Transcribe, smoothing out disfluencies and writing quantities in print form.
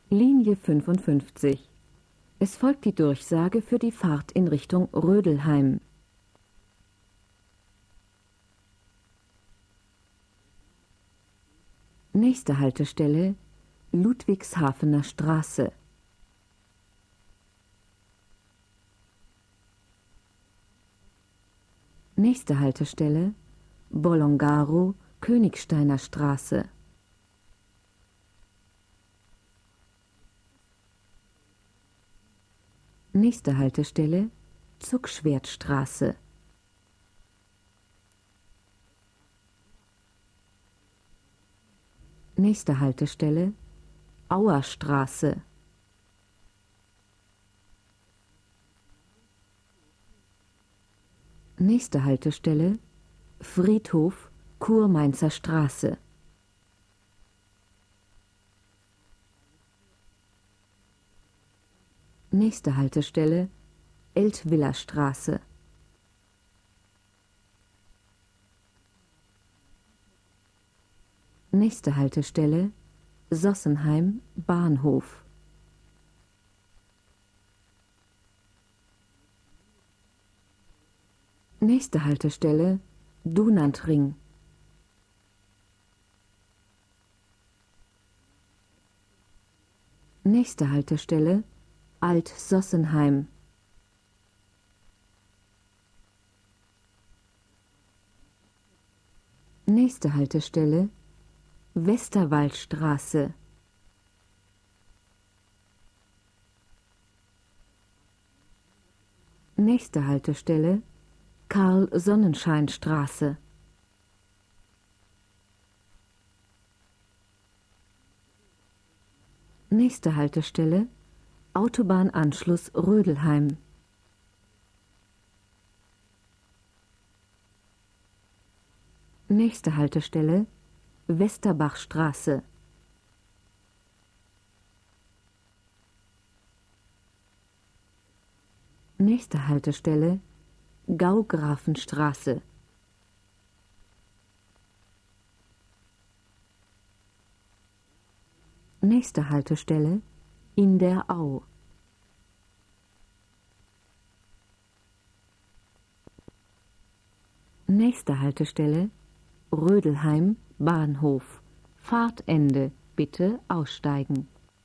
Linie 55. Es folgt die Durchsage für die Fahrt in Richtung Rödelheim. Nächste Haltestelle Ludwigshafener Straße. Nächste Haltestelle Bolongaro, Königsteiner Straße. Nächste Haltestelle Zuckschwertstraße. Nächste Haltestelle Auerstraße. Nächste Haltestelle Friedhof Kurmainzer Straße. Nächste Haltestelle Eltviller Straße. Nächste Haltestelle Sossenheim Bahnhof. Nächste Haltestelle Dunantring. Nächste Haltestelle Alt-Sossenheim. Nächste Haltestelle Westerwaldstraße. Nächste Haltestelle Karl-Sonnenschein-Straße. Nächste Haltestelle Autobahnanschluss Rödelheim. Nächste Haltestelle Westerbachstraße. Nächste Haltestelle Gaugrafenstraße. Nächste Haltestelle in der Au. Nächste Haltestelle Rödelheim Bahnhof. Fahrtende. Bitte aussteigen.